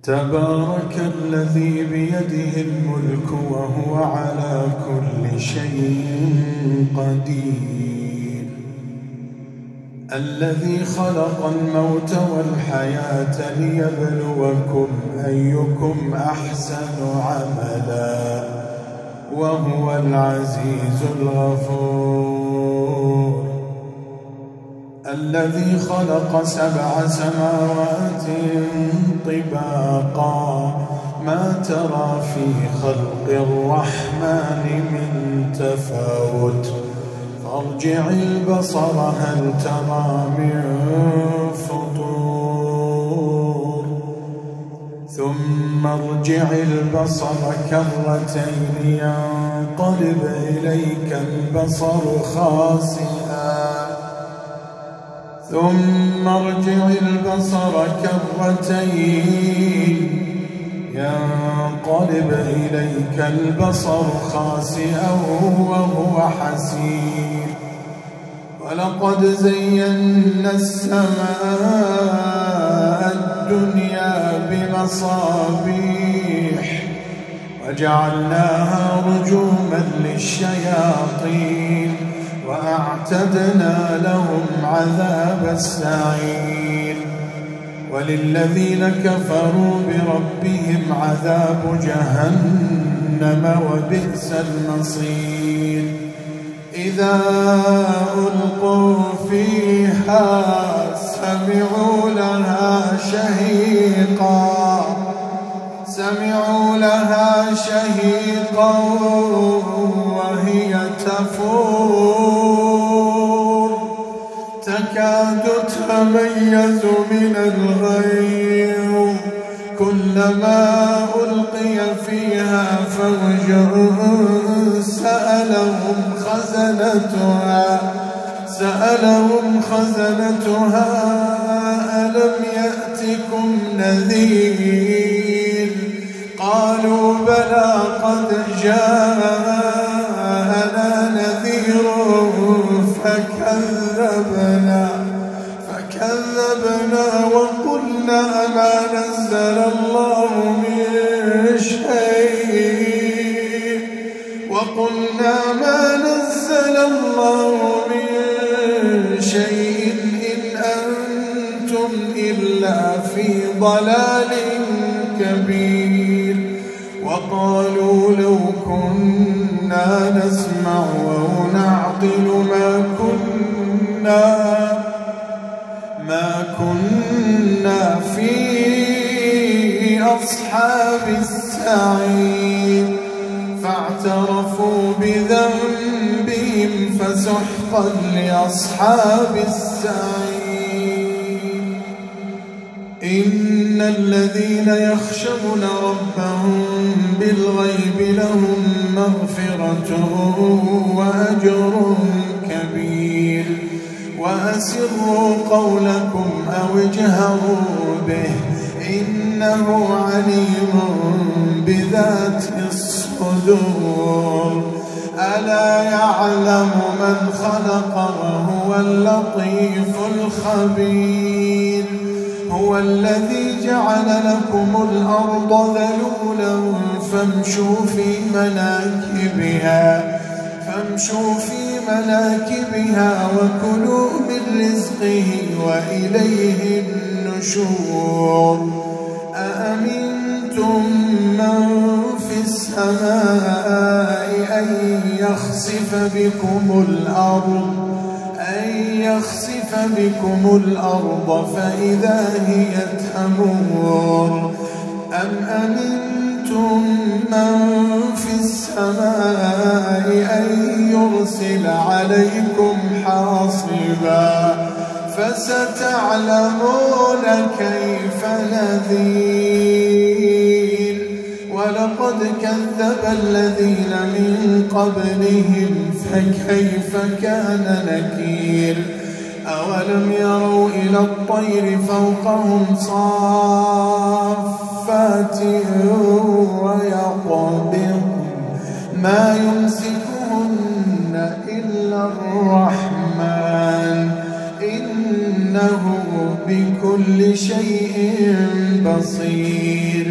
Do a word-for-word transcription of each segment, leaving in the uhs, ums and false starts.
تبارك الذي بيده الملك وهو على كل شيء قدير، الذي خلق الموت والحياة ليبلوكم أيكم أحسن عملا وهو العزيز الغفور، الذي خلق سبع سماوات طباقا ما ترى في خلق الرحمن من تفاوت فارجع البصر هل ترى من فطور ثم ارجع البصر كرتين ينقلب إليك البصر خاسئا ثم ارجع البصر كرتين ينقلب إليك البصر خاسئا وهو حسير، ولقد زينا السماء الدنيا بمصابيح وجعلناها رجوما للشياطين وأعتدنا لهم عذاب السعير، وللذين كفروا بربهم عذاب جهنم وبئس المصير، إذا ألقوا فيها سمعوا لها شهيقا سمعوا لها شهيقا وهي تفور تكاد تميز من الغيظ كلما ألقي فيها فوج سألهم خزنتها سألهم خزنتها ألم يأتكم نذير قالوا بلى قد جاءنا نذير فكذبنا فكذبنا وقلنا ما نزل الله من شيء وقلنا ما نزل الله من شيء إن أنتم إلا في ضلال كبير، وقالوا لو كنا نسمع أو نعقل ما كنا ما كنا في أصحاب السعير، فاعترفوا بذنبهم فسحقا لأصحاب السعير. إن الذين يخشون ربهم بالغيب لهم مغفرة وأجر كبير، وأسروا قولكم أو اجهروا به إنه عليم بذات الصدور، ألا يعلم من خلق وهو اللطيف الخبير، هو الذي جعل لكم الأرض ذلولا فامشوا في مناكبها فامشوا في مناكبها وكلوا من رزقه وإليه النشور. أأمنتم من في السماء أن يخسف بكم الأرض أن يخسف بكم الأرض فإذا هي تمور، أم أمنتم من في السماء أن يرسل عليكم حاصبا فستعلمون كيف نذير، ولقد كذب الذين من قبلهم فكيف كان نكير، أولم يروا إلى الطير فوقهم صافات ويقبضن ما يمسكهن إلا الرحمن إنه بكل شيء بصير.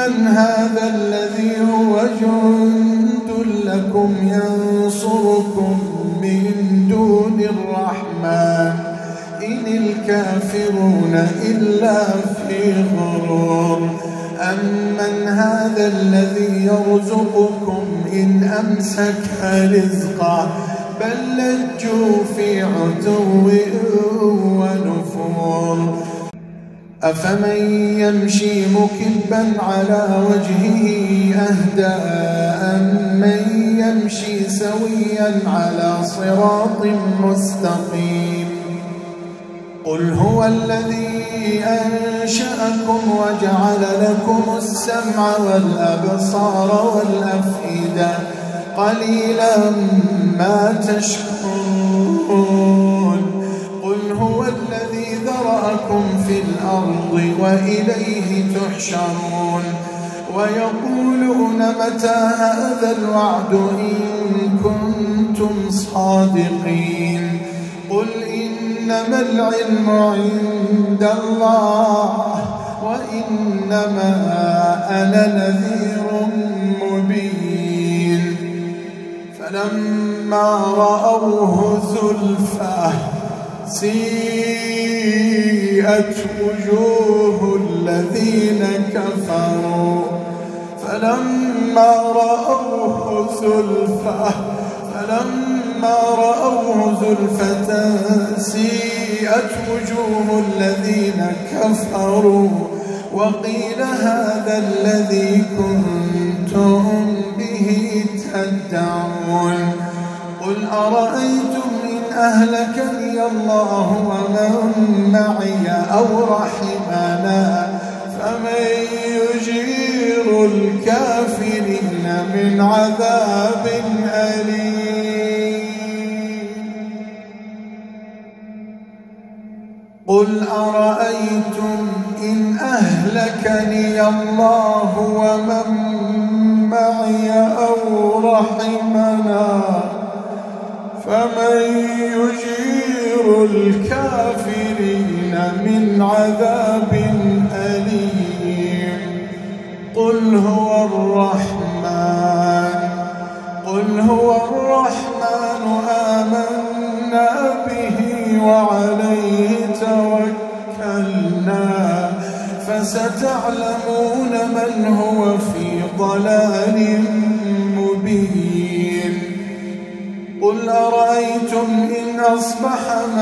أمن هذا الذي هو جند لكم ينصركم من دون الرحمن إن الكافرون إلا في غرور أمن هذا الذي يرزقكم إن أمسك رزقه بل لجوا في عتو ونفور أفمن يمشي مكبا على وجهه أهدى أمن يمشي سويا على صراط مستقيم قل هو الذي أنشأكم وجعل لكم السمع والأبصار والأفئدة قليلا ما تشكرون قل هو الذي ذرأكم في الأرض وإليه تحشرون ويقولون متى هذا الوعد إن كنتم صادقين قل إنما العلم عند الله وإنما أنا نذير مبين فلما رأوه زلفى سيئت وجوه الذين كفروا فلما رأوه زلفى فلما رأوه زلفة سيئت وجوه الذين كفروا وقيل هذا الذي كنتم به تدعون قل أرأيتم إن أهلكني الله ومن معي أو رحمنا فمن يجير الكافرين من عذاب أليم قل أرأيتم إن أهلكني الله ومن معي أو رحمنا فمن يجير الكافرين من عذاب أليم قل هو الرحمن قل هو الرحمن آمنا به وعليه توكلنا فستعلمون من هو في ضلال مبين قل أرأيتم إن أصبح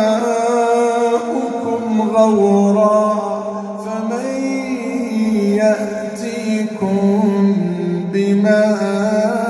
ماؤكم غورا فمن يأتيكم بماء